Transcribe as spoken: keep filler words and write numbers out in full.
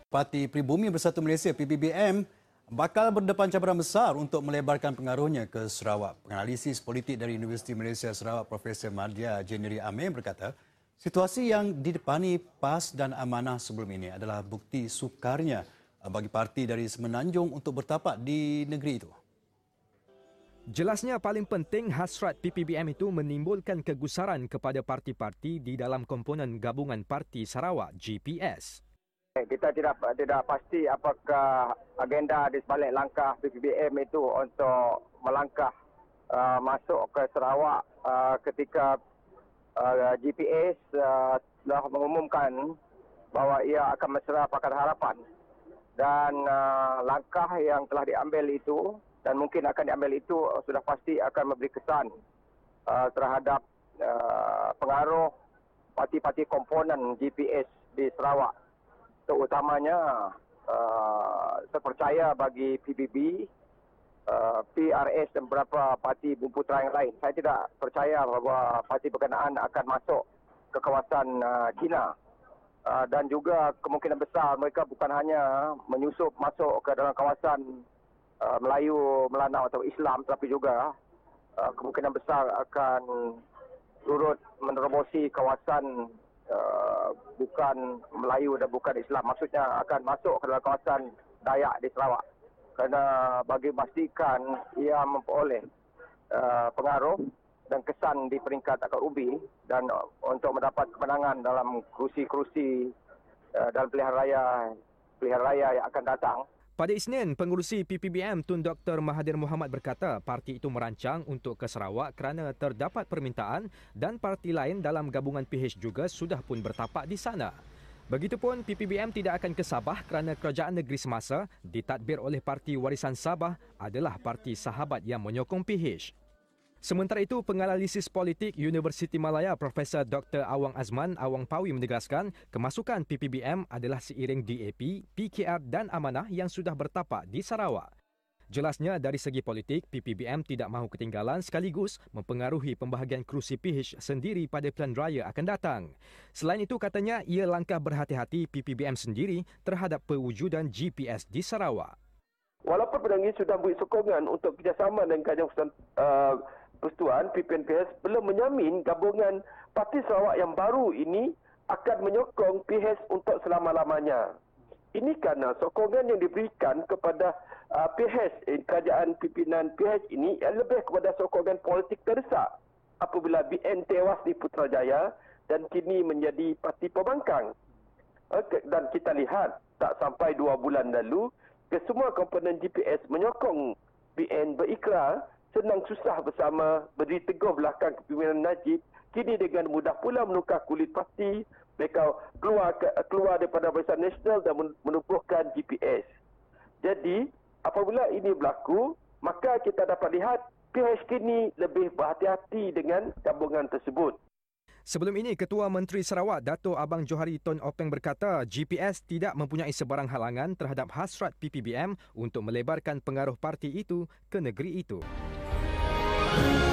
Parti Pribumi Bersatu Malaysia P P B M bakal berdepan cabaran besar untuk melebarkan pengaruhnya ke Sarawak. Penganalisis politik dari Universiti Malaysia Sarawak Profesor Madya Jeneri Amir berkata, situasi yang didepani PAS dan Amanah sebelum ini adalah bukti sukarnya bagi parti dari Semenanjung untuk bertapak di negeri itu. Jelasnya paling penting hasrat P P B M itu menimbulkan kegusaran kepada parti-parti di dalam komponen Gabungan Parti Sarawak G P S. Kita tidak tidak pasti apakah agenda di sebalik langkah P P B M itu untuk melangkah uh, masuk ke Sarawak uh, ketika uh, G P S uh, telah mengumumkan bahawa ia akan mesra Pakatan Harapan, dan uh, langkah yang telah diambil itu dan mungkin akan diambil itu sudah pasti akan memberi kesan uh, terhadap uh, pengaruh parti-parti komponen G P S di Sarawak. Terutamanya uh, saya percaya bagi P B B, uh, P R S dan beberapa parti bumiputera yang lain. Saya tidak percaya bahawa parti berkenaan akan masuk ke kawasan uh, China. Uh, dan juga kemungkinan besar mereka bukan hanya menyusup masuk ke dalam kawasan uh, Melayu, Melanau atau Islam, tetapi juga uh, kemungkinan besar akan turut menerobosi kawasan Uh, bukan Melayu dan bukan Islam. Maksudnya akan masuk ke dalam kawasan Dayak di Sarawak. Kerana bagi memastikan ia memperoleh uh, pengaruh dan kesan di peringkat akar ubi dan uh, untuk mendapat kemenangan dalam kerusi-kerusi uh, dalam pilihan raya pilihan raya yang akan datang. Pada Isnin, pengurusi P P B M Tun Doktor Mahathir Mohamad berkata parti itu merancang untuk ke Sarawak kerana terdapat permintaan dan parti lain dalam gabungan P H juga sudah pun bertapak di sana. Begitupun P P B M tidak akan ke Sabah kerana kerajaan negeri semasa ditadbir oleh Parti Warisan Sabah adalah parti sahabat yang menyokong P H. Sementara itu, penganalisis politik Universiti Malaya Profesor Doktor Awang Azman Awang Pawi menegaskan kemasukan P P B M adalah seiring D A P, P K R dan Amanah yang sudah bertapak di Sarawak. Jelasnya dari segi politik, P P B M tidak mahu ketinggalan sekaligus mempengaruhi pembahagian kerusi P H sendiri pada pilihan raya akan datang. Selain itu, katanya ia langkah berhati-hati P P B M sendiri terhadap pewujudan G P S di Sarawak. Walaupun Perdana Menteri sudah beri sokongan untuk kerjasama dengan Kerajaan uh, Persekutuan P P N P S, belum menjamin gabungan Parti Sarawak yang baru ini akan menyokong P H untuk selama-lamanya. Ini kerana sokongan yang diberikan kepada uh, P H, eh, kerajaan pimpinan P H ini yang lebih kepada sokongan politik terdesak apabila B N tewas di Putrajaya dan kini menjadi parti pembangkang. Okay, dan kita lihat tak sampai dua bulan lalu, kesemua komponen G P S menyokong B N berikrar senang susah bersama berdiri teguh belakang kepimpinan Najib. Kini dengan mudah pula menukar kulit parti, mereka keluar keluar daripada Barisan Nasional dan menubuhkan G P S. Jadi apabila ini berlaku, maka kita dapat lihat P H kini lebih berhati-hati dengan gabungan tersebut. Sebelum ini, Ketua Menteri Sarawak Dato' Abang Johari Ton Openg berkata G P S tidak mempunyai sebarang halangan terhadap hasrat P P B M untuk melebarkan pengaruh parti itu ke negeri itu.